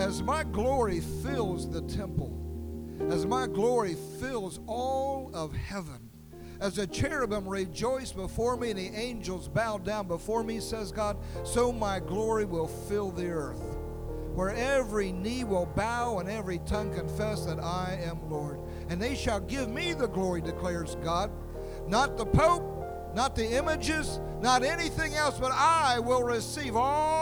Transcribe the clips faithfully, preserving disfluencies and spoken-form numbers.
as my glory fills the temple, as my glory fills all of heaven, as the cherubim rejoice before me and the angels bow down before me, says God, so my glory will fill the earth, where every knee will bow and every tongue confess that I am Lord. And they shall give me the glory, declares God. Not the Pope, not the images, not anything else, but I will receive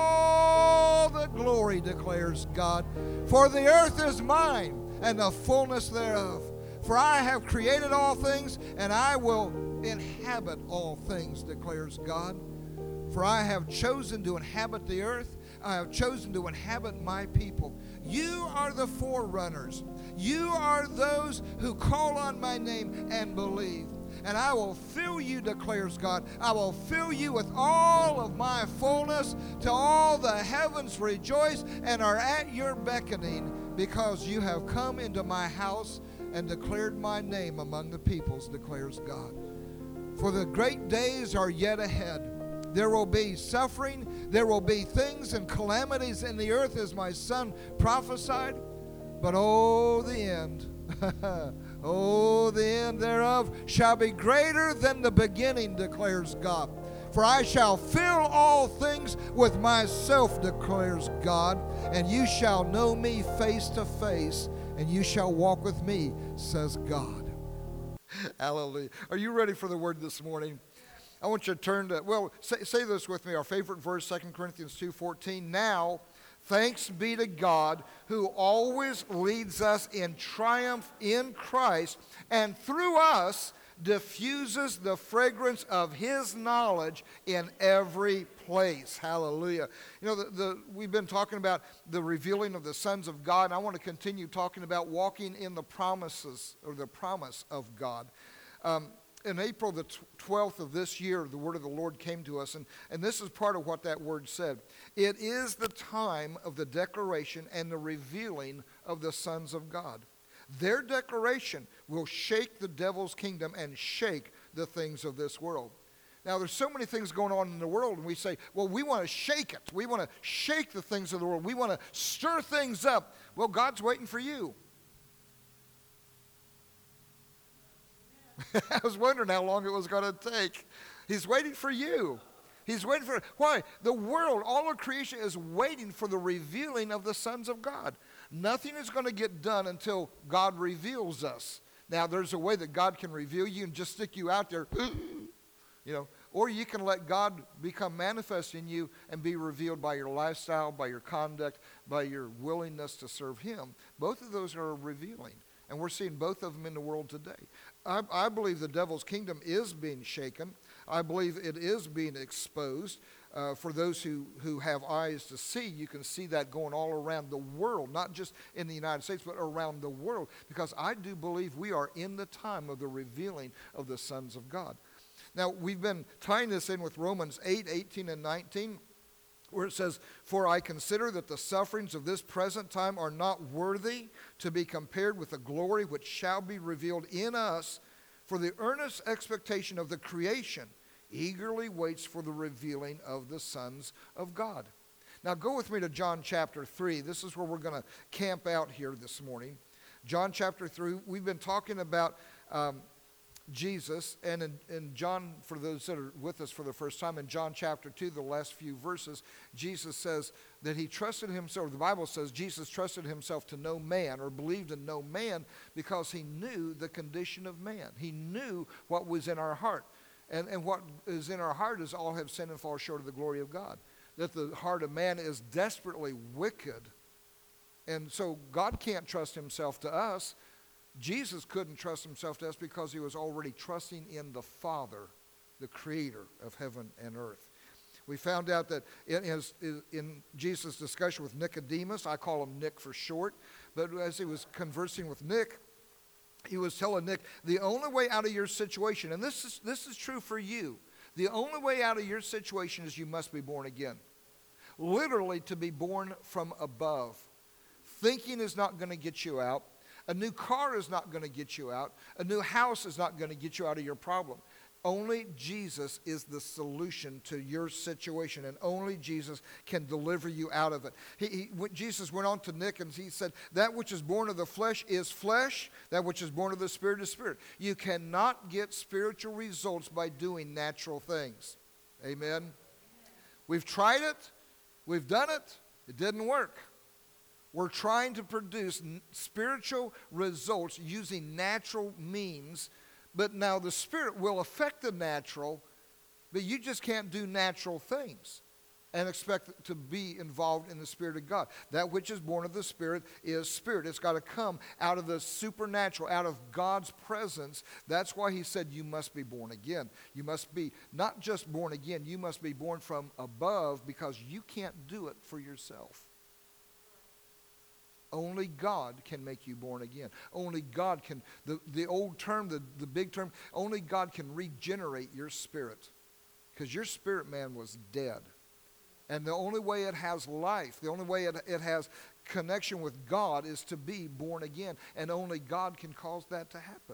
all the glory, declares God. For the earth is mine, and the fullness thereof. For I have created all things, and I will inhabit all things, declares God. For I have chosen to inhabit the earth. I have chosen to inhabit my people. You are the forerunners. You are those who call on my name and believe. And I will fill you, declares God. I will fill you with all of my fullness, till all the heavens rejoice and are at your beckoning, because you have come into my house and declared my name among the peoples, declares God. For the great days are yet ahead. There will be suffering. There will be things and calamities in the earth, as my son prophesied. But oh, the end, oh, the end thereof shall be greater than the beginning, declares God. For I shall fill all things with myself, declares God, and you shall know me face to face, and you shall walk with me, says God. Hallelujah. Are you ready for the word this morning? I want you to turn to, well, say, say this with me, our favorite verse, Second Corinthians two fourteen. Now, thanks be to God, who always leads us in triumph in Christ, and through us diffuses the fragrance of his knowledge in every place. Hallelujah. You know, the, the, we've been talking about the revealing of the sons of God, and I want to continue talking about walking in the promises, or the promise of God. Um, in April the twelfth of this year, the word of the Lord came to us, and, and this is part of what that word said. It is the time of the declaration and the revealing of the sons of God. Their declaration will shake the devil's kingdom and shake the things of this world. Now, there's so many things going on in the world, and we say, well, we want to shake it. We want to shake the things of the world. We want to stir things up. Well, God's waiting for you. I was wondering how long it was going to take. He's waiting for you. He's waiting for, why? The world, all of creation is waiting for the revealing of the sons of God. Nothing is going to get done until God reveals us. Now, there's a way that God can reveal you and just stick you out there, you know, or you can let God become manifest in you and be revealed by your lifestyle, by your conduct, by your willingness to serve him. Both of those are revealing, and we're seeing both of them in the world today. I, I believe the devil's kingdom is being shaken. I believe it is being exposed. Uh, for those who, who have eyes to see, you can see that going all around the world, not just in the United States, but around the world, because I do believe we are in the time of the revealing of the sons of God. Now, we've been tying this in with Romans eight, eighteen, and nineteen, where it says, for I consider that the sufferings of this present time are not worthy to be compared with the glory which shall be revealed in us, for the earnest expectation of the creation eagerly waits for the revealing of the sons of God. Now go with me to John chapter three. This is where we're going to camp out here this morning. John chapter three, we've been talking about um, Jesus, and in, in John, for those that are with us for the first time, in John chapter two, the last few verses, Jesus says that he trusted himself, the Bible says Jesus trusted himself to no man, or believed in no man, because he knew the condition of man. He knew what was in our heart. And, and what is in our heart is all have sinned and fall short of the glory of God. That the heart of man is desperately wicked. And so God can't trust himself to us. Jesus couldn't trust himself to us because he was already trusting in the Father, the creator of heaven and earth. We found out that in, his, in Jesus' discussion with Nicodemus, I call him Nick for short, but as he was conversing with Nick, he was telling Nick, the only way out of your situation, and this is this is true for you, the only way out of your situation is you must be born again. Literally, to be born from above. Thinking is not going to get you out. A new car is not going to get you out. A new house is not going to get you out of your problem. Only Jesus is the solution to your situation, and only Jesus can deliver you out of it. He, he, when Jesus went on to Nick and he said, that which is born of the flesh is flesh, that which is born of the spirit is spirit. You cannot get spiritual results by doing natural things. Amen? We've tried it. We've done it. It didn't work. We're trying to produce n- spiritual results using natural means. But now the Spirit will affect the natural, but you just can't do natural things and expect to be involved in the Spirit of God. That which is born of the Spirit is Spirit. It's got to come out of the supernatural, out of God's presence. That's why he said you must be born again. You must be not just born again, you must be born from above, because you can't do it for yourself. Only God can make you born again. Only God can, the, the old term, the, the big term, only God can regenerate your spirit. Because your spirit man was dead. And the only way it has life, the only way it, it has connection with God is to be born again. And only God can cause that to happen.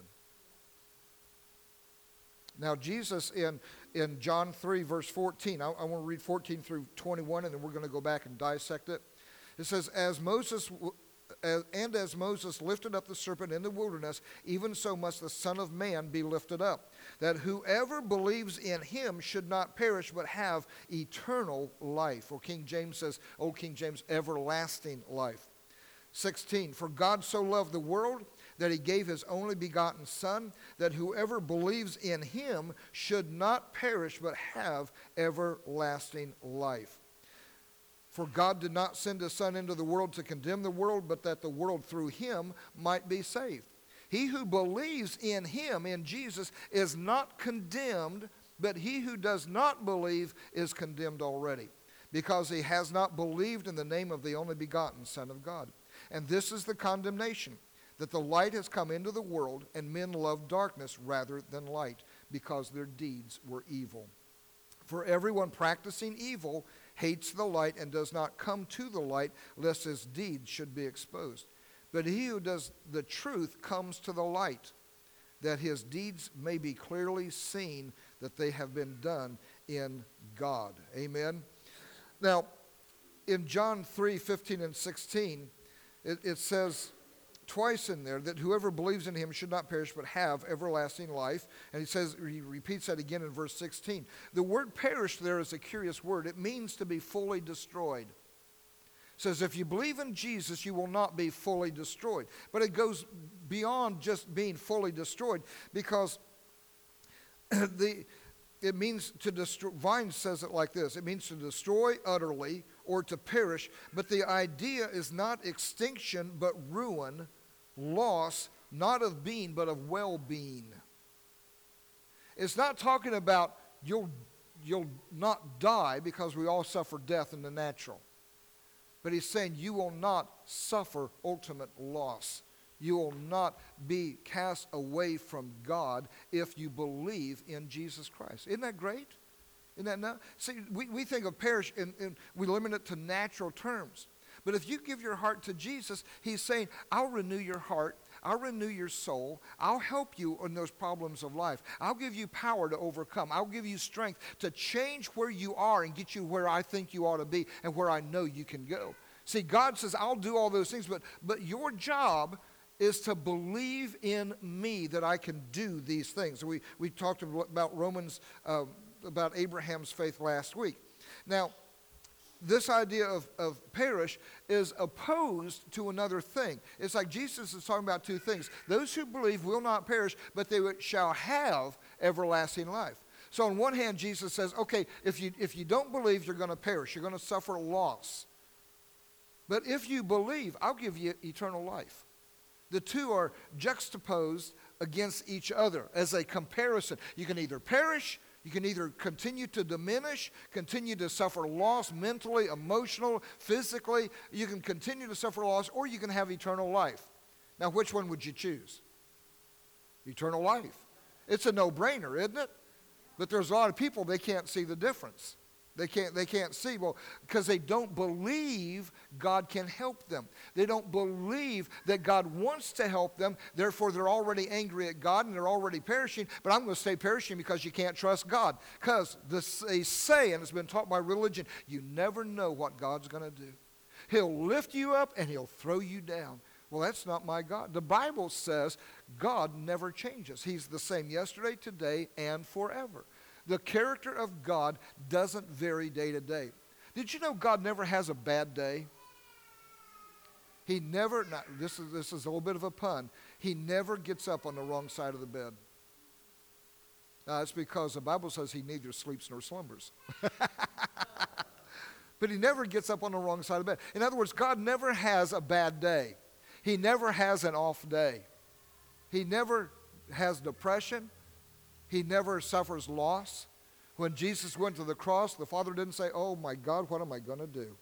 Now Jesus in, in John three verse fourteen, I, I want to read fourteen through twenty-one, and then we're going to go back and dissect it. It says, as Moses, as, and as Moses lifted up the serpent in the wilderness, even so must the Son of Man be lifted up, that whoever believes in him should not perish, but have eternal life. Or King James says, Old King James, everlasting life. sixteen, for God so loved the world that he gave his only begotten Son, that whoever believes in him should not perish, but have everlasting life. For God did not send his Son into the world to condemn the world, but that the world through him might be saved. He who believes in him, in Jesus, is not condemned, but he who does not believe is condemned already, because he has not believed in the name of the only begotten Son of God. And this is the condemnation, that the light has come into the world, and men love darkness rather than light, because their deeds were evil. For everyone practicing evil hates the light and does not come to the light, lest his deeds should be exposed. But he who does the truth comes to the light, that his deeds may be clearly seen, that they have been done in God. Amen. Now, in John three fifteen and sixteen, it, it says twice in there that whoever believes in him should not perish but have everlasting life. And he says, he repeats that again in verse sixteen. The word perish there is a curious word. It means to be fully destroyed. It says if you believe in Jesus, you will not be fully destroyed. But it goes beyond just being fully destroyed, because the it means to destroy. Vine says it like this. It means to destroy utterly or to perish. But the idea is not extinction, but ruin, loss, not of being, but of well-being. It's not talking about you'll, you'll not die, because we all suffer death in the natural. But he's saying you will not suffer ultimate loss. You will not be cast away from God if you believe in Jesus Christ. Isn't that great? Isn't that not? See, we, we think of perish and, and we limit it to natural terms. But if you give your heart to Jesus, he's saying, I'll renew your heart. I'll renew your soul. I'll help you in those problems of life. I'll give you power to overcome. I'll give you strength to change where you are and get you where I think you ought to be and where I know you can go. See, God says, I'll do all those things, but, but your job is to believe in me that I can do these things. We, we talked about Romans, uh, about Abraham's faith last week. Now, this idea of, of perish is opposed to another thing. It's like Jesus is talking about two things. Those who believe will not perish, but they shall have everlasting life. So on one hand, Jesus says, okay, if you, if you don't believe, you're going to perish. You're going to suffer loss. But if you believe, I'll give you eternal life. The two are juxtaposed against each other as a comparison. You can either perish, you can either continue to diminish, continue to suffer loss mentally, emotional, physically. You can continue to suffer loss, or you can have eternal life. Now, which one would you choose? Eternal life. It's a no-brainer, isn't it? But there's a lot of people, they can't see the difference. They can't, they can't see. Well, because they don't believe God can help them. They don't believe that God wants to help them. Therefore, they're already angry at God and they're already perishing. But I'm going to say perishing because you can't trust God. Because they say, and it's been taught by religion, you never know what God's going to do. He'll lift you up and he'll throw you down. Well, that's not my God. The Bible says God never changes. He's the same yesterday, today, and forever. The character of God doesn't vary day to day. Did you know God never has a bad day? He never, now, this is, this is a little bit of a pun, he never gets up on the wrong side of the bed. Now, that's because the Bible says he neither sleeps nor slumbers. But he never gets up on the wrong side of the bed. In other words, God never has a bad day. He never has an off day. He never has depression. He never suffers loss. When Jesus went to the cross, the Father didn't say, oh my God, what am I going to do?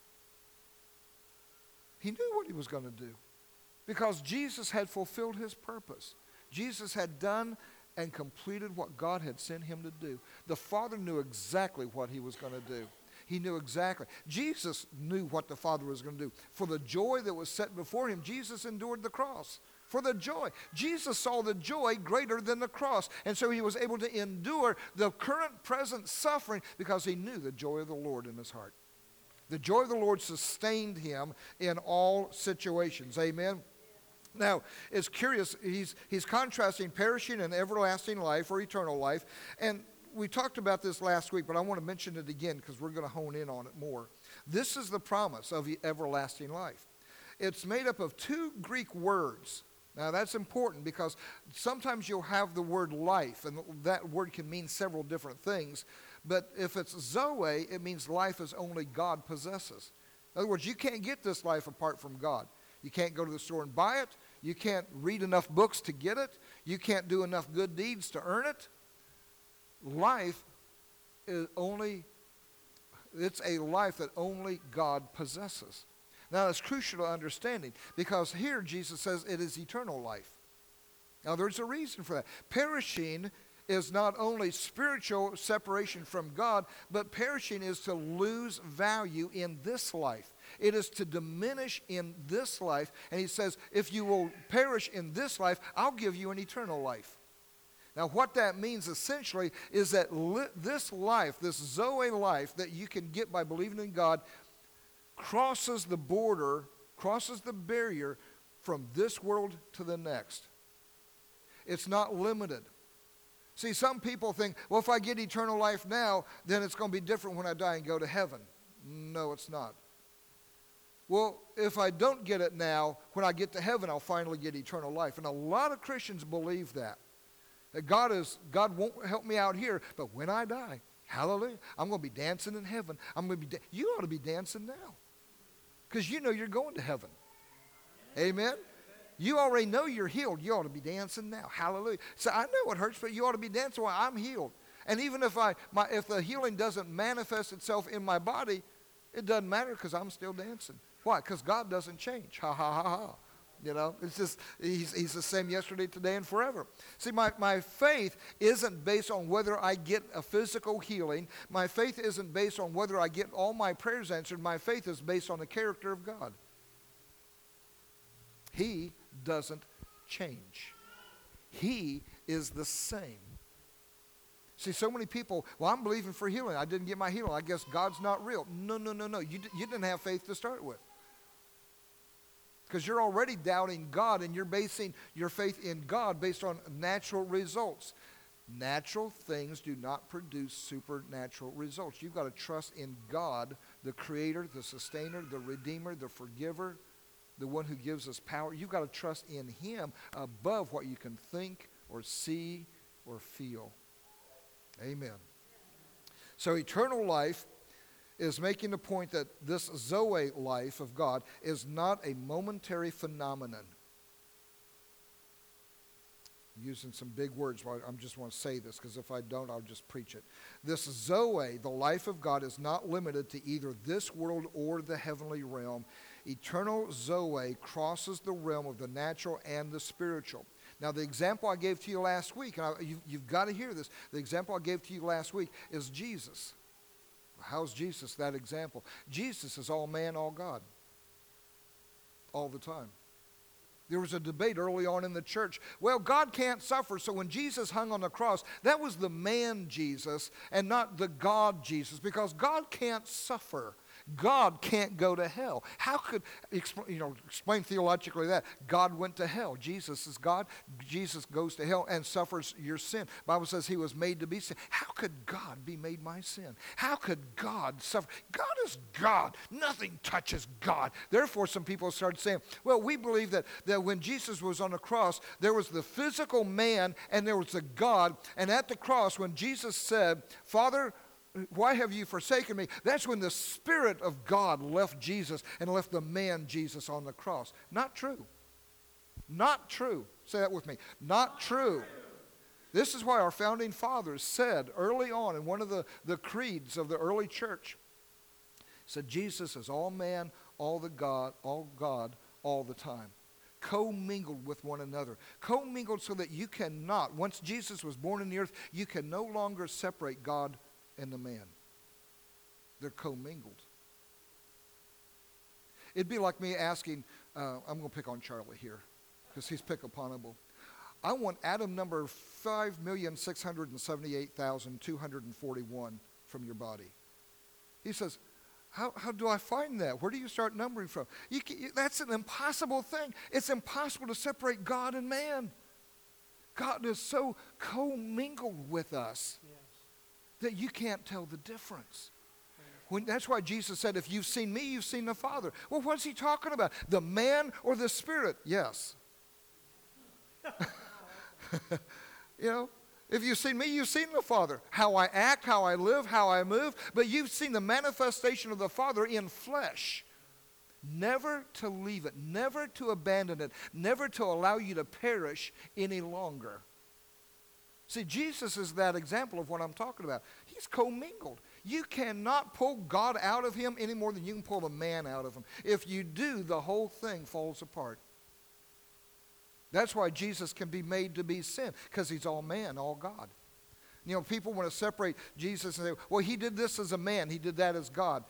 He knew what he was going to do because Jesus had fulfilled his purpose. Jesus had done and completed what God had sent him to do. The Father knew exactly what he was going to do. He knew exactly. Jesus knew what the Father was going to do. For the joy that was set before him, Jesus endured the cross. For the joy. Jesus saw the joy greater than the cross. And so he was able to endure the current present suffering because he knew the joy of the Lord in his heart. The joy of the Lord sustained him in all situations. Amen. Now, it's curious. He's, he's contrasting perishing and everlasting life or eternal life. And we talked about this last week, but I want to mention it again because we're going to hone in on it more. This is the promise of everlasting life. It's made up of two Greek words. Now, that's important because sometimes you'll have the word life, and that word can mean several different things. But if it's Zoe, it means life as only God possesses. In other words, you can't get this life apart from God. You can't go to the store and buy it. You can't read enough books to get it. You can't do enough good deeds to earn it. Life is only, it's a life that only God possesses. Now, that's crucial to understanding because here Jesus says it is eternal life. Now, there's a reason for that. Perishing is not only spiritual separation from God, but perishing is to lose value in this life. It is to diminish in this life. And he says, if you will perish in this life, I'll give you an eternal life. Now, what that means essentially is that li- this life, this Zoe life that you can get by believing in God, crosses the border, crosses the barrier from this world to the next. It's not limited. See, some people think, well, if I get eternal life now, then it's going to be different when I die and go to heaven. No, it's not. Well, if I don't get it now, when I get to heaven, I'll finally get eternal life. And a lot of Christians believe that. That God is, God won't help me out here, but when I die, hallelujah, I'm going to be dancing in heaven. I'm going to be. Da- you ought to be dancing now, because you know you're going to heaven. Amen. You already know you're healed. You ought to be dancing now. Hallelujah. So I know it hurts, but you ought to be dancing while I'm healed. And even if I, my, if the healing doesn't manifest itself in my body, it doesn't matter because I'm still dancing. Why? Because God doesn't change. Ha ha ha ha. You know, it's just, he's, he's the same yesterday, today, and forever. See, my, my faith isn't based on whether I get a physical healing. My faith isn't based on whether I get all my prayers answered. My faith is based on the character of God. He doesn't change. He is the same. See, so many people, well, I'm believing for healing. I didn't get my healing. I guess God's not real. No, no, no, no. You, d- you didn't have faith to start with. Because you're already doubting God and you're basing your faith in God based on natural results. Natural things do not produce supernatural results. You've got to trust in God, the creator, the sustainer, the redeemer, the forgiver, the one who gives us power. You've got to trust in him above what you can think or see or feel. Amen. So eternal life is making the point that this Zoe life of God is not a momentary phenomenon. I'm using some big words. I just want to say this because if I don't, I'll just preach it. This Zoe, the life of God, is not limited to either this world or the heavenly realm. Eternal Zoe crosses the realm of the natural and the spiritual. Now, the example I gave to you last week, and I, you, you've got to hear this, the example I gave to you last week is Jesus. How's Jesus that example? Jesus is all man, all God. All the time. There was a debate early on in the church. Well, God can't suffer, so when Jesus hung on the cross, that was the man Jesus and not the God Jesus, because God can't suffer. God can't go to hell. How could, you know, explain theologically that? God went to hell. Jesus is God. Jesus goes to hell and suffers your sin. The Bible says he was made to be sin. How could God be made my sin? How could God suffer? God is God. Nothing touches God. Therefore, some people started saying, well, we believe that, that when Jesus was on the cross, there was the physical man and there was the God. And at the cross, when Jesus said, Father, why have you forsaken me? That's when the Spirit of God left Jesus and left the man Jesus on the cross. Not true. Not true. Say that with me. Not true. This is why our founding fathers said early on in one of the, the creeds of the early church, said Jesus is all man, all the God, all God, all the time. Co-mingled with one another. Co-mingled so that you cannot, once Jesus was born in the earth, you can no longer separate God and the man. They're commingled. It'd be like me asking, uh, I'm going to pick on Charlie here because he's pick uponable. I want atom number five million six hundred seventy-eight thousand two hundred forty-one from your body. He says, how, how do I find that? Where do you start numbering from? You can, you, that's an impossible thing. It's impossible to separate God and man. God is so commingled with us. Yeah. That you can't tell the difference. When, that's why Jesus said, if you've seen me, you've seen the Father. Well, what's he talking about? The man or the Spirit? Yes. You know, if you've seen me, you've seen the Father. How I act, how I live, how I move. But you've seen the manifestation of the Father in flesh. Never to leave it, never to abandon it, never to allow you to perish any longer. See, Jesus is that example of what I'm talking about. He's commingled. You cannot pull God out of him any more than you can pull a man out of him. If you do, the whole thing falls apart. That's why Jesus can be made to be sin, because he's all man, all God. You know, people want to separate Jesus and say, well, he did this as a man, he did that as God.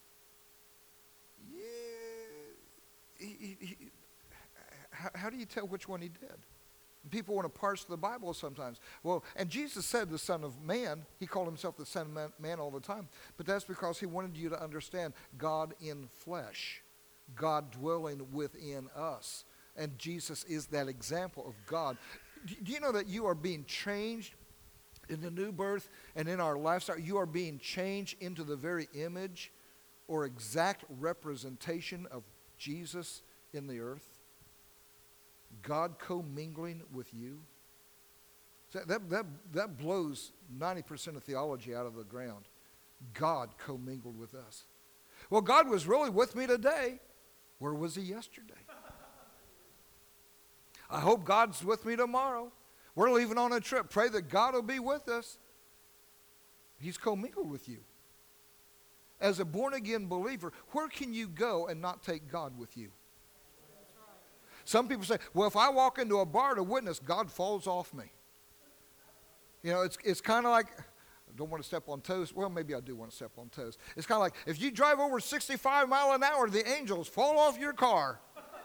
Yeah. He, he, he, how, how do you tell which one he did? People want to parse the Bible sometimes. Well, and Jesus said the Son of Man. He called himself the Son of Man, man all the time. But that's because he wanted you to understand God in flesh. God dwelling within us. And Jesus is that example of God. Do you know that you are being changed in the new birth and in our lifestyle? You are being changed into the very image or exact representation of Jesus in the earth. God commingling with you. That, that, that blows ninety percent of theology out of the ground. God commingled with us. Well, God was really with me today. Where was he yesterday? I hope God's with me tomorrow. We're leaving on a trip. Pray that God will be with us. He's commingled with you. As a born-again believer, where can you go and not take God with you? Some people say, well, if I walk into a bar to witness, God falls off me. You know, it's it's kind of like, I don't want to step on toes. Well, maybe I do want to step on toes. It's kind of like, if you drive over sixty-five miles an hour, the angels fall off your car.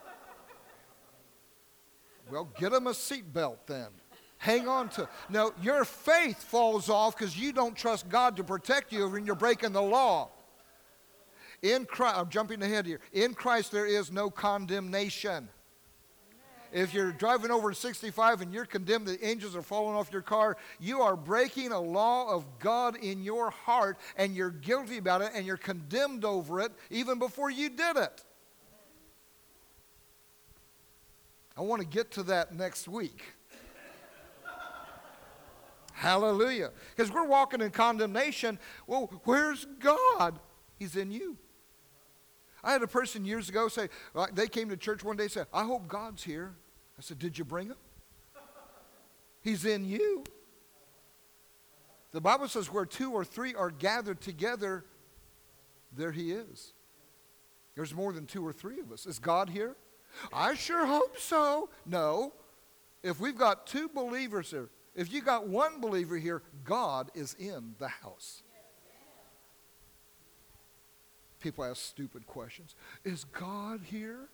Well, get them a seatbelt then. Hang on to. No, your faith falls off because you don't trust God to protect you when you're breaking the law. In Christ, I'm jumping ahead here. In Christ there is no condemnation. If you're driving over sixty-five and you're condemned, the angels are falling off your car, you are breaking a law of God in your heart, and you're guilty about it, and you're condemned over it even before you did it. I want to get to that next week. Hallelujah. Because we're walking in condemnation. Well, where's God? He's in you. I had a person years ago say, they came to church one day and said, I hope God's here. I said, did you bring him? He's in you. The Bible says where two or three are gathered together, there he is. There's more than two or three of us. Is God here? I sure hope so. No. If we've got two believers here, if you got one believer here, God is in the house. People ask stupid questions. Is God here?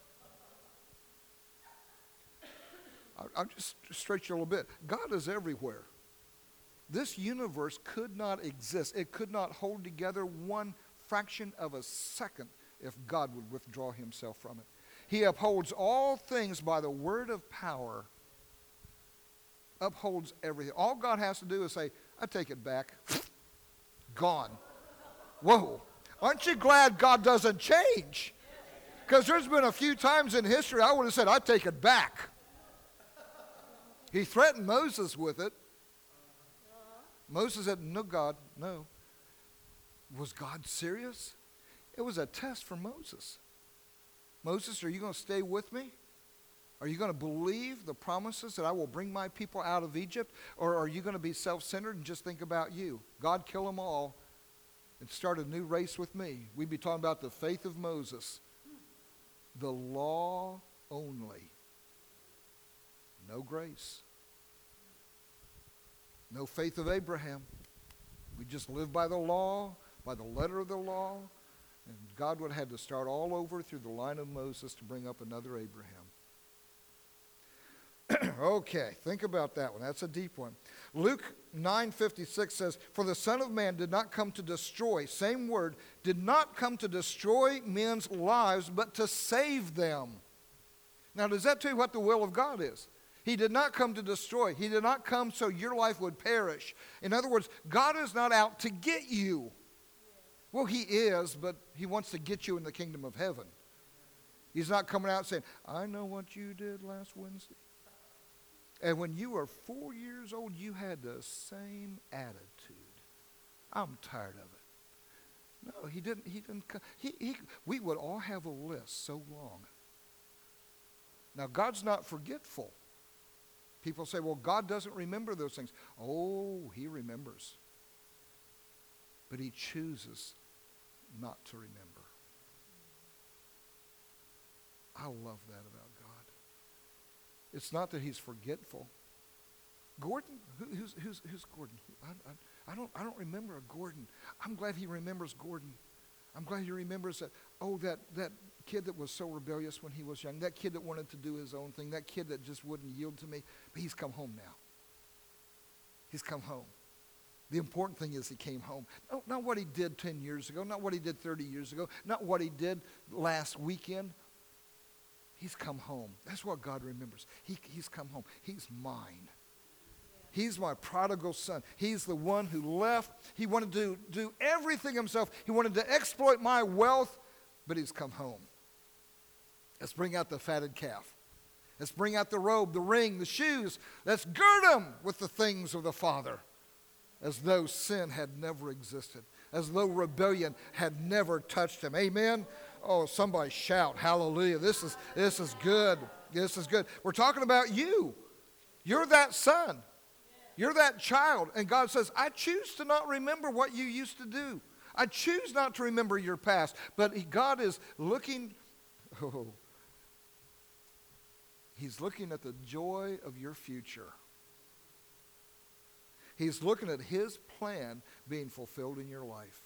I'll, I'll just stretch you a little bit. God is everywhere. This universe could not exist. It could not hold together one fraction of a second if God would withdraw himself from it. He upholds all things by the word of power. Upholds everything. All God has to do is say, I take it back. Gone. Whoa. Aren't you glad God doesn't change? Because there's been a few times in history I would have said, I take it back. He threatened Moses with it. Moses said, no, God, no. Was God serious? It was a test for Moses. Moses, are you going to stay with me? Are you going to believe the promises that I will bring my people out of Egypt? Or are you going to be self-centered and just think about you? God, kill them all and start a new race with me. We'd be talking about the faith of Moses. The law only. No grace. No faith of Abraham. We just live by the law, by the letter of the law. And God would have had to start all over through the line of Moses to bring up another Abraham. Okay, think about that one. That's a deep one. Luke nine fifty-six says, for the Son of Man did not come to destroy, same word, did not come to destroy men's lives, but to save them. Now, does that tell you what the will of God is? He did not come to destroy. He did not come so your life would perish. In other words, God is not out to get you. Well, he is, but he wants to get you in the kingdom of heaven. He's not coming out saying, I know what you did last Wednesday. And when you were four years old, you had the same attitude. I'm tired of it. No, he didn't. He didn't come. He, he, we would all have a list so long. Now, God's not forgetful. People say, well, God doesn't remember those things. Oh, he remembers. But he chooses not to remember. I love that about God. It's not that he's forgetful. Gordon, who, who's, who's, who's Gordon? I, I, I, don't, I don't remember a Gordon. I'm glad he remembers Gordon. I'm glad he remembers that, oh, that, that kid that was so rebellious when he was young, that kid that wanted to do his own thing, that kid that just wouldn't yield to me, but he's come home now. He's come home. The important thing is he came home. No, not what he did ten years ago, not what he did thirty years ago, not what he did last weekend. He's come home. That's what God remembers. He, he's come home. He's mine. He's my prodigal son. He's the one who left. He wanted to do everything himself. He wanted to exploit my wealth, but he's come home. Let's bring out the fatted calf. Let's bring out the robe, the ring, the shoes. Let's gird him with the things of the Father, as though sin had never existed, as though rebellion had never touched him. Amen? Oh, somebody shout, hallelujah. This is, this is good. This is good. We're talking about you. You're that son. You're that child. And God says, I choose to not remember what you used to do. I choose not to remember your past. But he, God is looking, oh, he's looking at the joy of your future. He's looking at his plan being fulfilled in your life.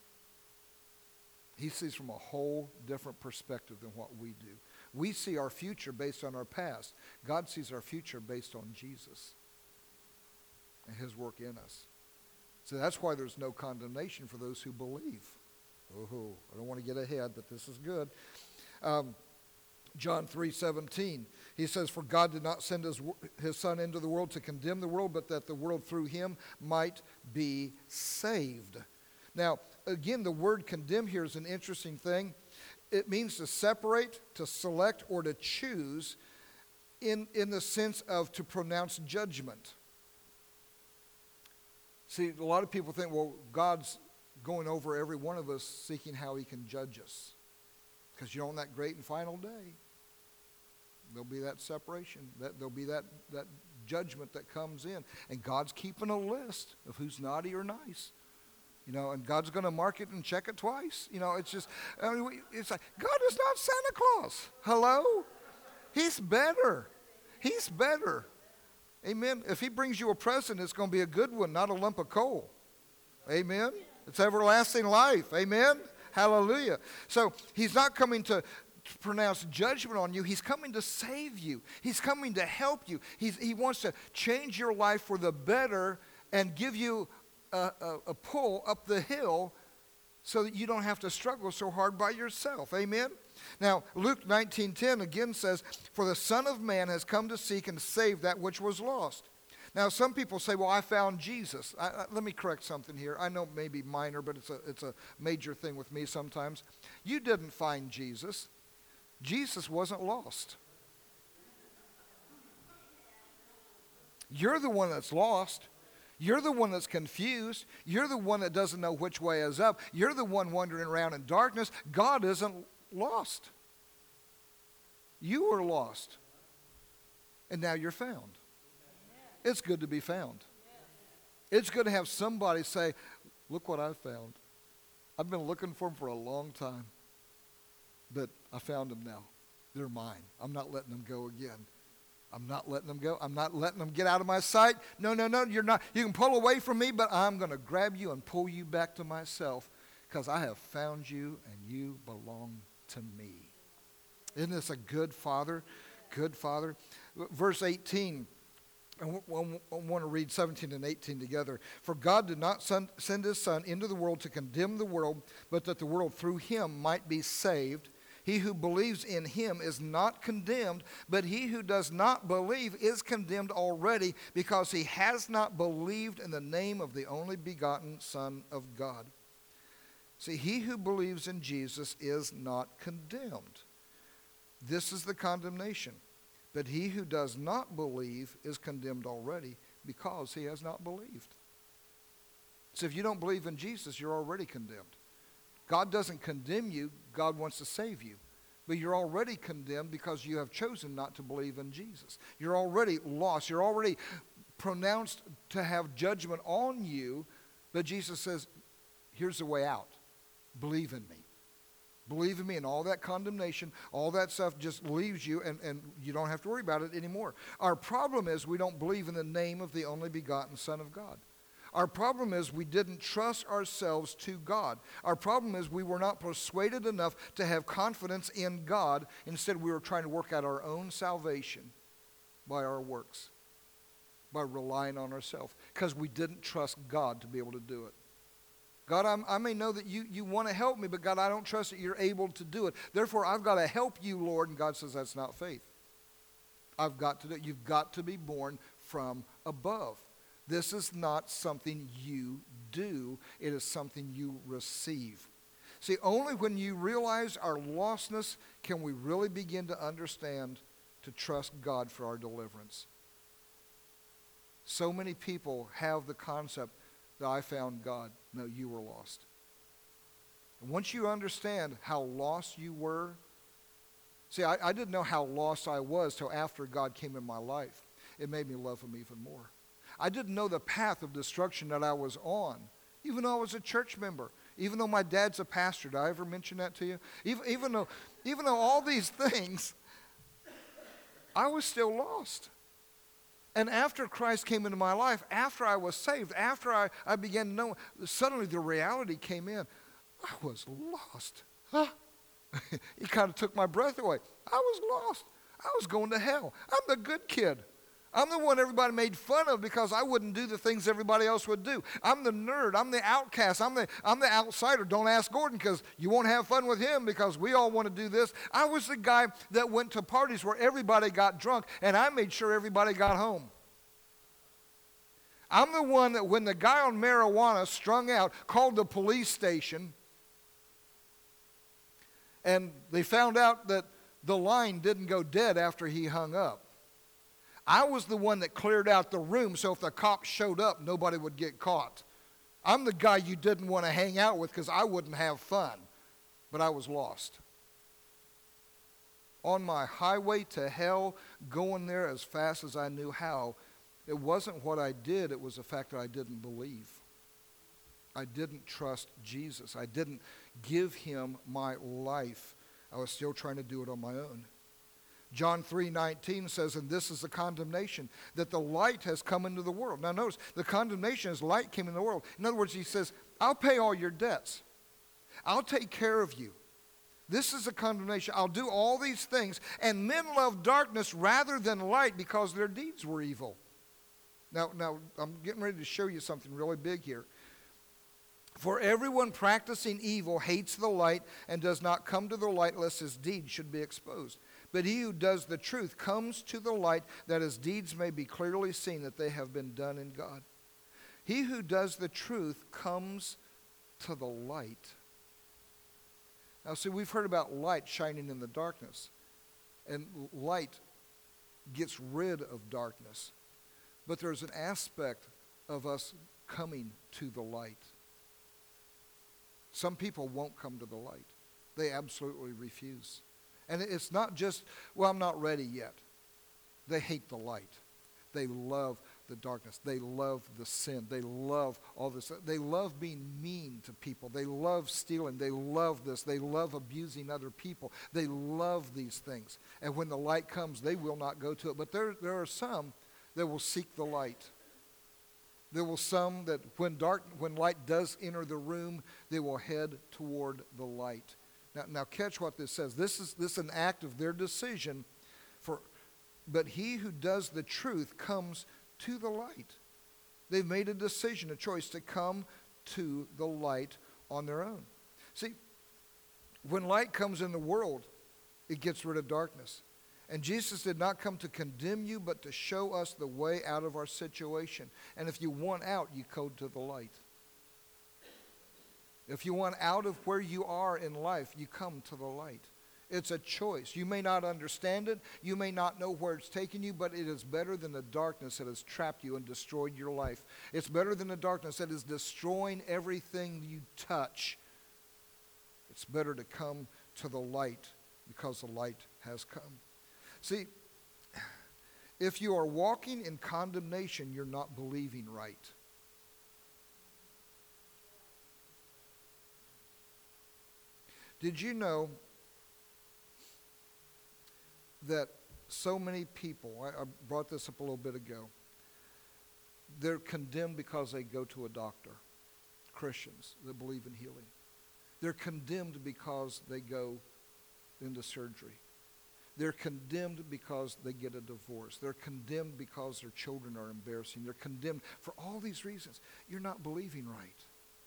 He sees from a whole different perspective than what we do. We see our future based on our past. God sees our future based on Jesus and his work in us. So that's why there's no condemnation for those who believe. Oh, I don't want to get ahead, but this is good. Um, John three seventeen, he says, for God did not send his, his son into the world to condemn the world, but that the world through him might be saved. Now, again, the word condemn here is an interesting thing. It means to separate, to select, or to choose in, in the sense of to pronounce judgment. See, a lot of people think, well, God's going over every one of us seeking how he can judge us. Because you're on that great and final day. There'll be that separation. That, there'll be that, that judgment that comes in. And God's keeping a list of who's naughty or nice. You know, and God's going to mark it and check it twice. You know, it's just, I mean, we, it's like, God is not Santa Claus. Hello? He's better. He's better. Amen. If he brings you a present, it's going to be a good one, not a lump of coal. Amen. It's everlasting life. Amen. Hallelujah. So he's not coming to pronounce judgment on you. He's coming to save you. He's coming to help you. He's, he wants to change your life for the better and give you a, a, a pull up the hill so that you don't have to struggle so hard by yourself. Amen? Now, Luke nineteen ten again says, "For the Son of Man has come to seek and save that which was lost." Now, some people say, well, I found Jesus. I, I, let me correct something here. I know it may be minor, but it's a, it's a major thing with me sometimes. You didn't find Jesus. Jesus wasn't lost. You're the one that's lost. You're the one that's confused. You're the one that doesn't know which way is up. You're the one wandering around in darkness. God isn't lost. You were lost. And now you're found. It's good to be found. It's good to have somebody say, look what I found. I've been looking for them for a long time. But I found them now. They're mine. I'm not letting them go again. I'm not letting them go. I'm not letting them get out of my sight. No, no, no. You're not. You can pull away from me, but I'm going to grab you and pull you back to myself because I have found you and you belong to me. Isn't this a good Father? Good Father. Verse eighteen. I want to read seventeen and eighteen together. "For God did not send his Son into the world to condemn the world, but that the world through him might be saved. He who believes in him is not condemned, but he who does not believe is condemned already, because he has not believed in the name of the only begotten Son of God." See, he who believes in Jesus is not condemned. This is the condemnation. But he who does not believe is condemned already, because he has not believed. So if you don't believe in Jesus, you're already condemned. God doesn't condemn you. God wants to save you. But you're already condemned because you have chosen not to believe in Jesus. You're already lost. You're already pronounced to have judgment on you. But Jesus says, here's the way out. Believe in me. Believe in me, and all that condemnation, all that stuff just leaves you, and, and you don't have to worry about it anymore. Our problem is we don't believe in the name of the only begotten Son of God. Our problem is we didn't trust ourselves to God. Our problem is we were not persuaded enough to have confidence in God. Instead, we were trying to work out our own salvation by our works, by relying on ourselves, because we didn't trust God to be able to do it. God, I'm, I may know that you, you want to help me, but God, I don't trust that you're able to do it. Therefore, I've got to help you, Lord. And God says, that's not faith. I've got to do it. You've got to be born from above. This is not something you do. It is something you receive. See, only when you realize our lostness can we really begin to understand to trust God for our deliverance. So many people have the concept that I found God. No, you were lost. And once you understand how lost you were, see, I, I didn't know how lost I was till after God came in my life. It made me love him even more. I didn't know the path of destruction that I was on, even though I was a church member, even though my dad's a pastor. Did I ever mention that to you? Even, even though, even though all these things, I was still lost. And after Christ came into my life, after I was saved, after I, I began to know, suddenly the reality came in. I was lost. Huh? It kind of took my breath away. I was lost. I was going to hell. I'm the good kid. I'm the one everybody made fun of because I wouldn't do the things everybody else would do. I'm the nerd. I'm the outcast. I'm the, I'm the outsider. Don't ask Gordon because you won't have fun with him because we all want to do this. I was the guy that went to parties where everybody got drunk and I made sure everybody got home. I'm the one that when the guy on marijuana strung out called the police station and they found out that the line didn't go dead after he hung up. I was the one that cleared out the room so if the cops showed up, nobody would get caught. I'm the guy you didn't want to hang out with because I wouldn't have fun, but I was lost. On my highway to hell, going there as fast as I knew how, it wasn't what I did, it was the fact that I didn't believe. I didn't trust Jesus. I didn't give him my life. I was still trying to do it on my own. John three nineteen says, and this is the condemnation, that the light has come into the world. Now notice, the condemnation is light came into the world. In other words, he says, I'll pay all your debts. I'll take care of you. This is a condemnation. I'll do all these things. And men love darkness rather than light because their deeds were evil. Now, now I'm getting ready to show you something really big here. For everyone practicing evil hates the light and does not come to the light lest his deeds should be exposed. But he who does the truth comes to the light that his deeds may be clearly seen that they have been done in God. He who does the truth comes to the light. Now see, we've heard about light shining in the darkness. And light gets rid of darkness. But there's an aspect of us coming to the light. Some people won't come to the light. They absolutely refuse. And it's not just, well, I'm not ready yet. They hate the light. They love the darkness. They love the sin. They love all this. They love being mean to people. They love stealing. They love this. They love abusing other people. They love these things. And when the light comes, they will not go to it. But there, there are some that will seek the light. There will some that when dark, when light does enter the room, they will head toward the light. Now, now catch what this says. This is this is an act of their decision. For, but he who does the truth comes to the light. They've made a decision, a choice to come to the light on their own. See, when light comes in the world, it gets rid of darkness. And Jesus did not come to condemn you, but to show us the way out of our situation. And if you want out, you go to the light. If you want out of where you are in life, you come to the light. It's a choice. You may not understand it. You may not know where it's taken you, but it is better than the darkness that has trapped you and destroyed your life. It's better than the darkness that is destroying everything you touch. It's better to come to the light because the light has come. See, if you are walking in condemnation, you're not believing right. Did you know that so many people, I, I brought this up a little bit ago, they're condemned because they go to a doctor, Christians that believe in healing. They're condemned because they go into surgery. They're condemned because they get a divorce. They're condemned because their children are embarrassing. They're condemned for all these reasons. You're not believing right.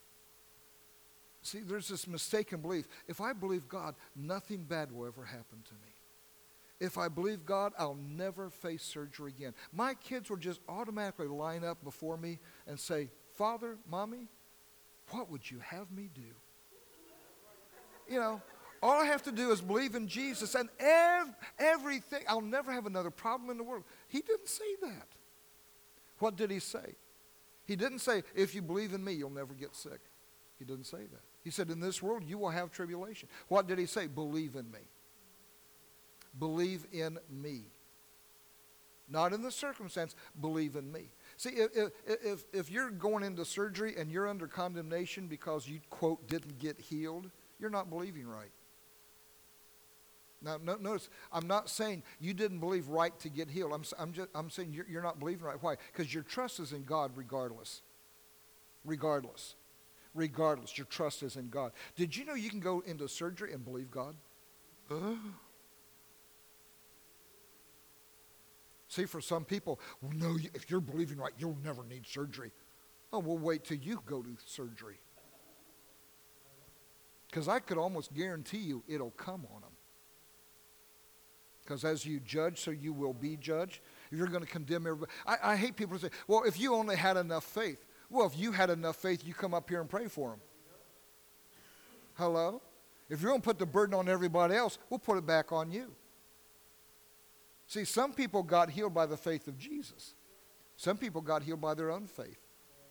See, there's this mistaken belief. If I believe God, nothing bad will ever happen to me. If I believe God, I'll never face surgery again. My kids will just automatically line up before me and say, Father, Mommy, what would you have me do? You know, all I have to do is believe in Jesus and ev- everything. I'll never have another problem in the world. He didn't say that. What did he say? He didn't say, if you believe in me, you'll never get sick. He didn't say that. He said, in this world, you will have tribulation. What did he say? Believe in me. Believe in me. Not in the circumstance, believe in me. See, if, if, if you're going into surgery and you're under condemnation because you, quote, didn't get healed, you're not believing right. Now, no, notice, I'm not saying you didn't believe right to get healed. I'm, I'm, just, I'm saying you're, you're not believing right. Why? Because your trust is in God regardless. Regardless. Regardless, your trust is in God. Did you know you can go into surgery and believe God? Uh. See, for some people, well, no, if you're believing right, you'll never need surgery. Oh, we'll wait till you go to surgery. Because I could almost guarantee you it'll come on them. Because as you judge, so you will be judged. If you're going to condemn everybody. I, I hate people who say, well, if you only had enough faith. Well, if you had enough faith, you come up here and pray for them. Hello? If you're going to put the burden on everybody else, we'll put it back on you. See, some people got healed by the faith of Jesus. Some people got healed by their own faith.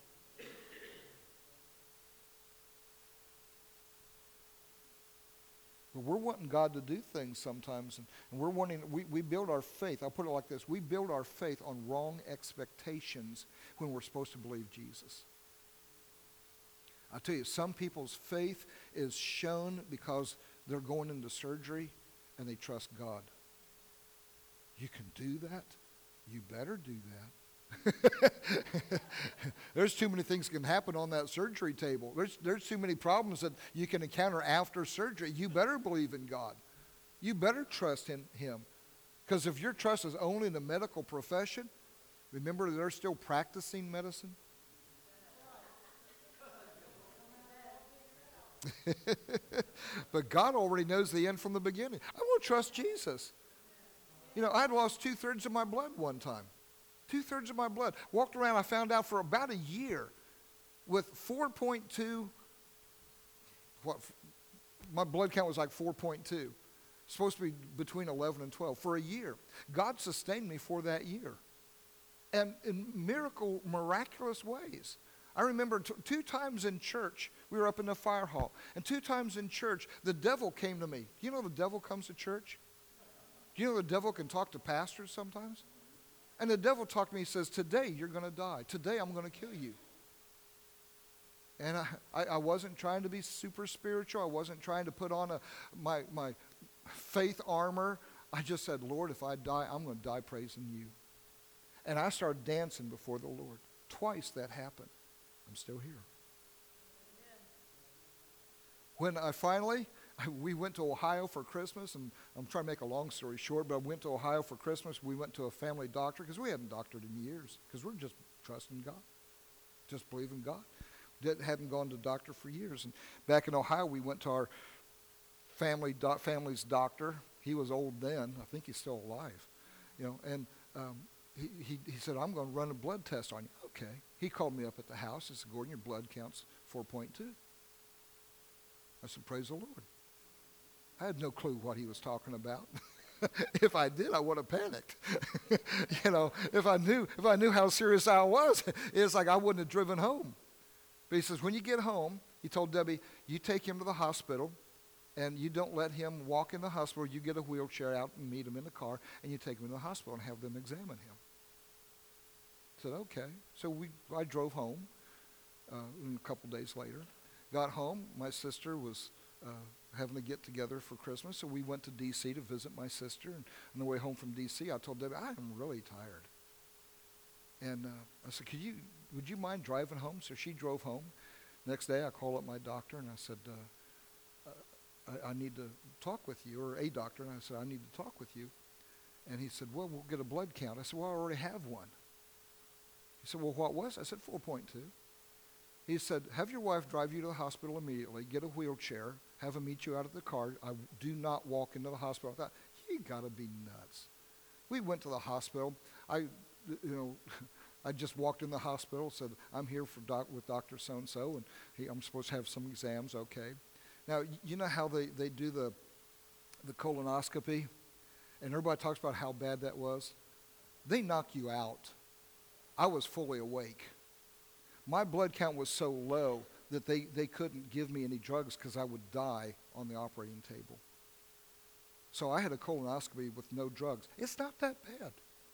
But we're wanting God to do things sometimes, and, and we're wanting, we, we build our faith, I'll put it like this, we build our faith on wrong expectations when we're supposed to believe Jesus. I'll tell you, some people's faith is shown because they're going into surgery and they trust God. You can do that? You better do that. There's too many things can happen on that surgery table. There's, there's too many problems that you can encounter after surgery. You better believe in God. You better trust in Him. Because if your trust is only in the medical profession, remember they're still practicing medicine. But God already knows the end from the beginning. I will trust Jesus. You know, I had lost two-thirds of my blood one time. Two-thirds of my blood. Walked around, I found out for about a year with four point two, what, my blood count was like four point two. Supposed to be between eleven and twelve for a year. God sustained me for that year. And in miracle, miraculous ways. I remember t- two times in church, we were up in the fire hall, and two times in church, the devil came to me. Do you know the devil comes to church? Do you know the devil can talk to pastors sometimes? And the devil talked to me, he says, today you're going to die. Today I'm going to kill you. And I, I, I wasn't trying to be super spiritual. I wasn't trying to put on a, my, my faith armor. I just said, Lord, if I die, I'm going to die praising you. And I started dancing before the Lord. Twice that happened. I'm still here. When I finally, we went to Ohio for Christmas, and I'm trying to make a long story short, but I went to Ohio for Christmas. We went to a family doctor because we hadn't doctored in years because we're just trusting God, just believing God. Didn't, hadn't gone to the doctor for years. And back in Ohio, we went to our family doc, family's doctor. He was old then. I think he's still alive, you know, and um, He, he, he said, I'm going to run a blood test on you. Okay. He called me up at the house. He said, Gordon, your blood count's four point two. I said, praise the Lord. I had no clue what he was talking about. If I did, I would have panicked. You know, if I knew if I knew how serious I was, it's like I wouldn't have driven home. But he says, when you get home, he told Debbie, you take him to the hospital, and you don't let him walk in the hospital. You get a wheelchair out and meet him in the car, and you take him to the hospital and have them examine him. I said, okay. So we, I drove home uh, a couple days later. Got home. My sister was uh, having to get together for Christmas, so we went to D C to visit my sister. And on the way home from D C, I told Debbie, I am really tired. And uh, I said, Could you, would you mind driving home? So she drove home. Next day, I called up my doctor, and I said, uh, I, I need to talk with you, or a doctor, and I said, I need to talk with you. And he said, well, we'll get a blood count. I said, well, I already have one. He said, well, what was it? I said, four point two. He said, have your wife drive you to the hospital immediately, get a wheelchair, have him meet you out at the car. I do not walk into the hospital. I thought, you got to be nuts. We went to the hospital. I, you know, I just walked in the hospital, said, I'm here for doc- with Doctor So-and-so, and he, I'm supposed to have some exams, okay. Now, you know how they, they do the, the colonoscopy, and everybody talks about how bad that was? They knock you out. I was fully awake. My blood count was so low that they, they couldn't give me any drugs because I would die on the operating table. So I had a colonoscopy with no drugs. It's not that bad.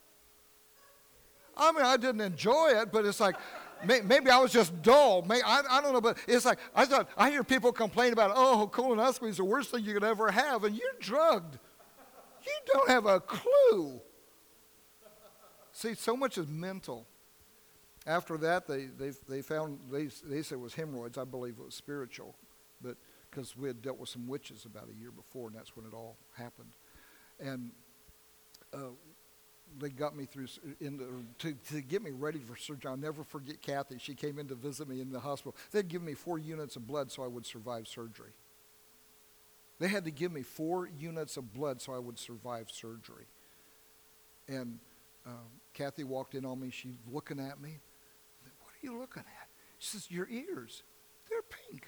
I mean, I didn't enjoy it, but it's like, may, maybe I was just dull. May, I, I don't know, but it's like, I thought, I hear people complain about, oh, colonoscopy is the worst thing you could ever have, and you're drugged. You don't have a clue. See, so much is mental. After that, they they they found, they, they said it was hemorrhoids. I believe it was spiritual, but because we had dealt with some witches about a year before, and that's when it all happened. And uh, they got me through, into, to, to get me ready for surgery. I'll never forget Kathy. She came in to visit me in the hospital. They'd given me four units of blood so I would survive surgery. They had to give me four units of blood so I would survive surgery. And uh, Kathy walked in on me. She's looking at me. What are you looking at? She says, your ears, they're pink.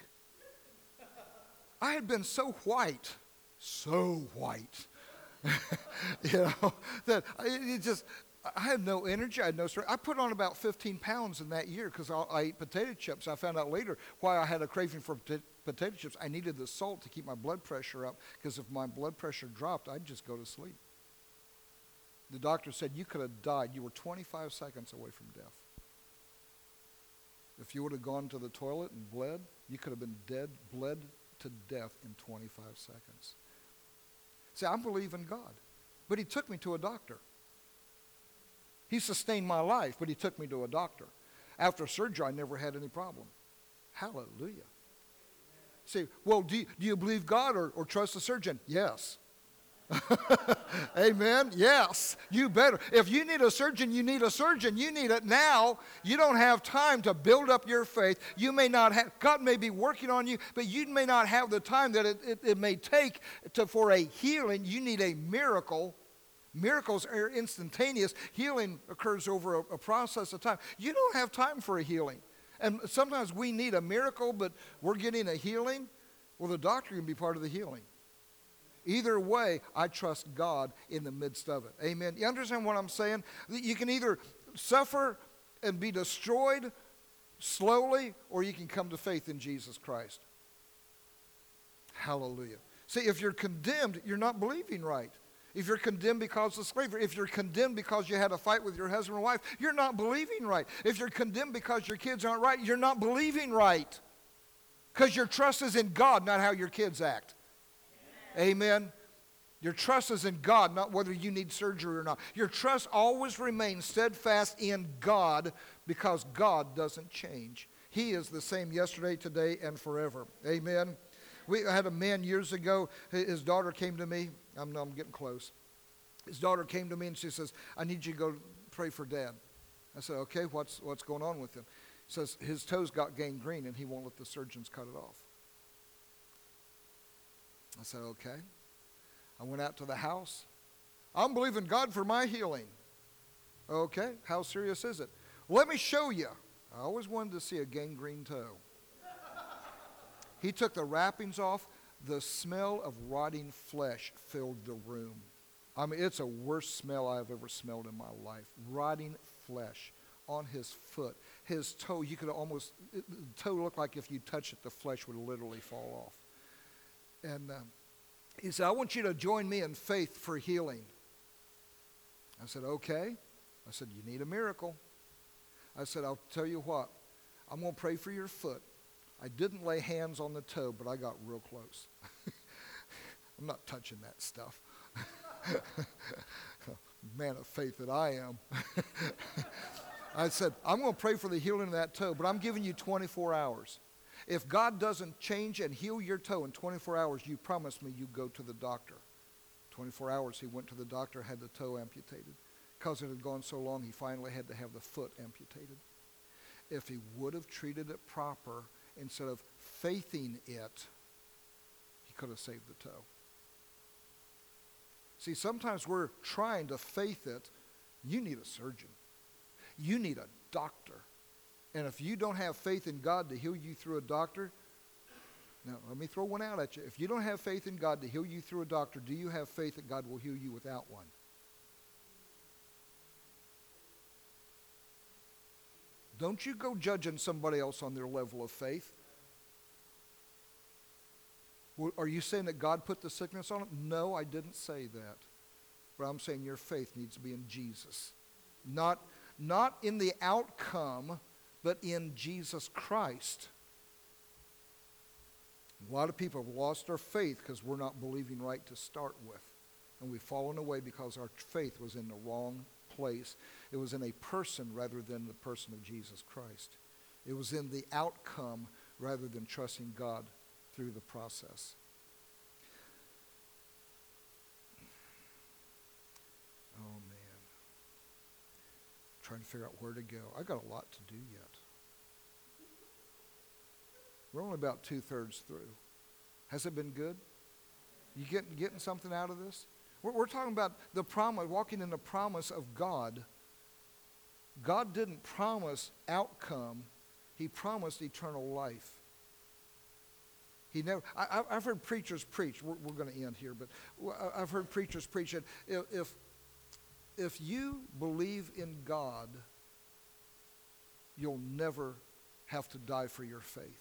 I had been so white, so white, you know, that it, it just, I had no energy. I had no strength. I put on about fifteen pounds in that year because I, I ate potato chips. I found out later why I had a craving for pota- potato chips. I needed the salt to keep my blood pressure up because if my blood pressure dropped, I'd just go to sleep. The doctor said, you could have died. You were twenty-five seconds away from death. If you would have gone to the toilet and bled, you could have been dead, bled to death in twenty-five seconds. See, I believe in God. But he took me to a doctor. He sustained my life, but he took me to a doctor. After surgery, I never had any problem. Hallelujah. Say, well, do you, do you believe God or, or trust the surgeon? Yes. Amen. Yes, you better. If you need a surgeon, you need a surgeon. You need it now. You don't have time to build up your faith. You may not have, God may be working on you, but you may not have the time that it, it, it may take to, for a healing. You need a miracle. Miracles are instantaneous. Healing occurs over a, a process of time. You don't have time for a healing. And sometimes we need a miracle, but we're getting a healing. Well, the doctor can be part of the healing. Either way, I trust God in the midst of it. Amen. You understand what I'm saying? You can either suffer and be destroyed slowly, or you can come to faith in Jesus Christ. Hallelujah. See, if you're condemned, you're not believing right. If you're condemned because of slavery, if you're condemned because you had a fight with your husband or wife, you're not believing right. If you're condemned because your kids aren't right, you're not believing right. Because your trust is in God, not how your kids act. Amen. Your trust is in God, not whether you need surgery or not. Your trust always remains steadfast in God because God doesn't change. He is the same yesterday, today, and forever. Amen. We had a man years ago, his daughter came to me. I'm, I'm getting close. His daughter came to me and she says, I need you to go pray for Dad. I said, okay, what's, what's going on with him? He says, his toes got gangrene and he won't let the surgeons cut it off. I said, okay. I went out to the house. I'm believing God for my healing. Okay, how serious is it? Let me show you. I always wanted to see a gangrene toe. He took the wrappings off. The smell of rotting flesh filled the room. I mean, it's a worse smell I've ever smelled in my life. Rotting flesh on his foot. His toe, you could almost, it, the toe looked like if you touched it, the flesh would literally fall off. And um, he said, I want you to join me in faith for healing. I said, okay. I said, you need a miracle. I said, I'll tell you what. I'm going to pray for your foot. I didn't lay hands on the toe, but I got real close. I'm not touching that stuff. Man of faith that I am. I said, I'm going to pray for the healing of that toe, but I'm giving you twenty-four hours. If God doesn't change and heal your toe in twenty-four hours, you promise me you go to the doctor. twenty-four hours he went to the doctor, had the toe amputated. Because it had gone so long, he finally had to have the foot amputated. If he would have treated it proper, instead of faithing it, he could have saved the toe. See, sometimes we're trying to faith it. You need a surgeon. You need a doctor. And if you don't have faith in God to heal you through a doctor, now let me throw one out at you. If you don't have faith in God to heal you through a doctor, do you have faith that God will heal you without one? Don't you go judging somebody else on their level of faith. Well, are you saying that God put the sickness on them? No, I didn't say that. But I'm saying your faith needs to be in Jesus. Not, not in the outcome, but in Jesus Christ. A lot of people have lost their faith because we're not believing right to start with. And we've fallen away because our faith was in the wrong place. It was in a person rather than the person of Jesus Christ. It was in the outcome rather than trusting God through the process. Oh, man. Trying to figure out where to go. I got a lot to do yet. We're only about two-thirds through. Has it been good? You getting, getting something out of this? We're, we're talking about the promise, walking in the promise of God. God didn't promise outcome. He promised eternal life. He never. I, I've heard preachers preach. We're, we're going to end here, but I've heard preachers preach that if, if if you believe in God, you'll never have to die for your faith.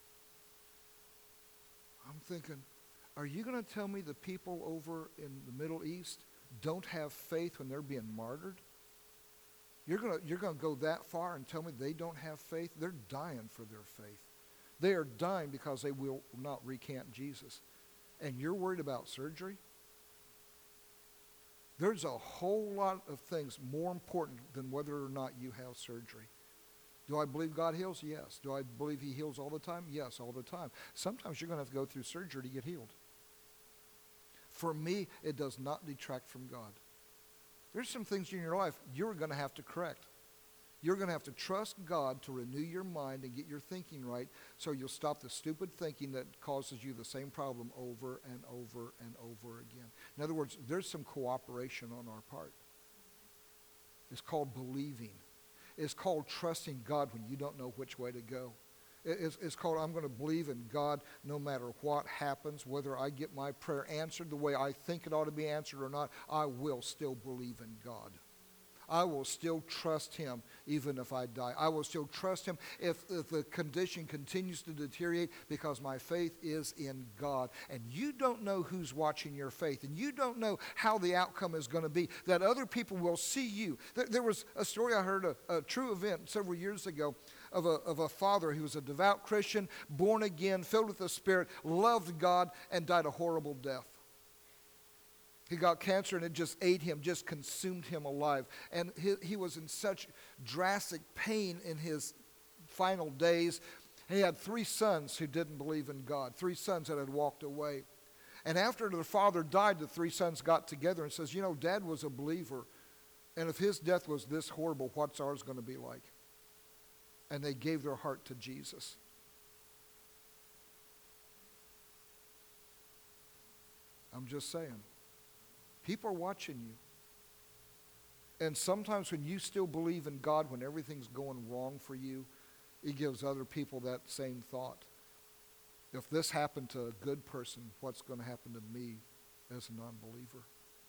I'm thinking, are you going to tell me the people over in the Middle East don't have faith when they're being martyred? You're going to you're going to go that far and tell me they don't have faith? They're dying for their faith. They are dying because they will not recant Jesus. And you're worried about surgery? There's a whole lot of things more important than whether or not you have surgery. Do I believe God heals? Yes. Do I believe he heals all the time? Yes, all the time. Sometimes you're going to have to go through surgery to get healed. For me, it does not detract from God. There's some things in your life you're going to have to correct. You're going to have to trust God to renew your mind and get your thinking right so you'll stop the stupid thinking that causes you the same problem over and over and over again. In other words, there's some cooperation on our part. It's called believing. It's called trusting God when you don't know which way to go. It's, it's called, I'm going to believe in God no matter what happens, whether I get my prayer answered the way I think it ought to be answered or not, I will still believe in God. I will still trust him even if I die. I will still trust him if, if the condition continues to deteriorate because my faith is in God. And you don't know who's watching your faith. And you don't know how the outcome is going to be. That other people will see you. There, there was a story I heard, a, a true event several years ago of a, of a father who was a devout Christian, born again, filled with the Spirit, loved God, and died a horrible death. He got cancer and it just ate him, just consumed him alive. And he, he was in such drastic pain in his final days. He had three sons who didn't believe in God, three sons that had walked away. And after the father died, the three sons got together and says, you know, Dad was a believer. And if his death was this horrible, what's ours going to be like? And they gave their heart to Jesus. I'm just saying. People are watching you. And sometimes when you still believe in God, when everything's going wrong for you, it gives other people that same thought. If this happened to a good person, what's going to happen to me as a non-believer?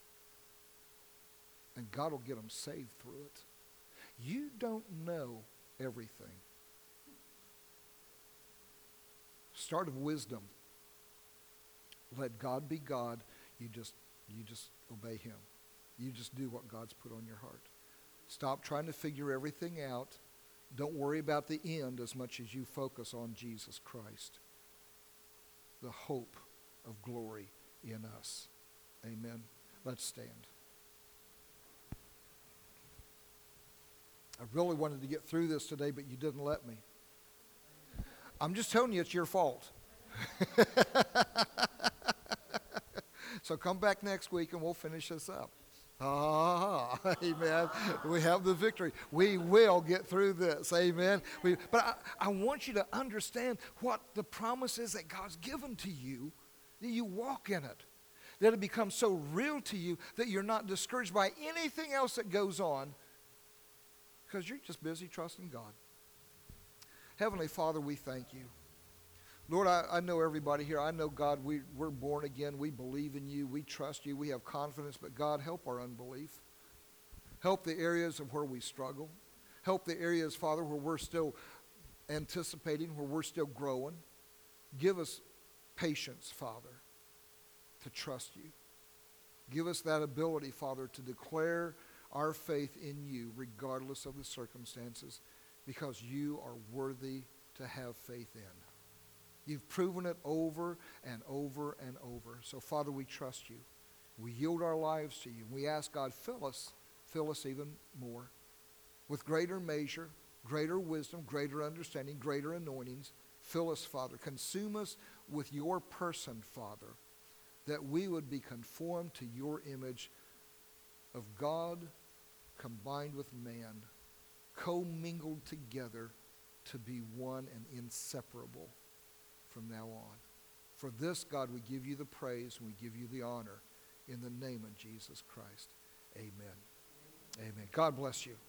And God will get them saved through it. You don't know everything. Start of wisdom. Let God be God. You just You just obey him. You just do what God's put on your heart. Stop trying to figure everything out. Don't worry about the end as much as you focus on Jesus Christ, the hope of glory in us. Amen. Let's stand. I really wanted to get through this today, but you didn't let me. I'm just telling you it's your fault. So come back next week and we'll finish this up. Ah, amen. We have the victory. We will get through this. Amen. We, but I, I want you to understand what the promise is that God's given to you, that you walk in it, that it becomes so real to you that you're not discouraged by anything else that goes on because you're just busy trusting God. Heavenly Father, we thank you. Lord, I, I know everybody here. I know, God, we, we're born again. We believe in you. We trust you. We have confidence. But, God, help our unbelief. Help the areas of where we struggle. Help the areas, Father, where we're still anticipating, where we're still growing. Give us patience, Father, to trust you. Give us that ability, Father, to declare our faith in you regardless of the circumstances because you are worthy to have faith in. You've proven it over and over and over. So, Father, we trust you. We yield our lives to you. We ask, God, fill us, fill us even more with greater measure, greater wisdom, greater understanding, greater anointings. Fill us, Father. Consume us with your person, Father, that we would be conformed to your image of God combined with man, commingled together to be one and inseparable from now on. For this, God, we give you the praise and we give you the honor in the name of Jesus Christ. Amen. Amen. God bless you.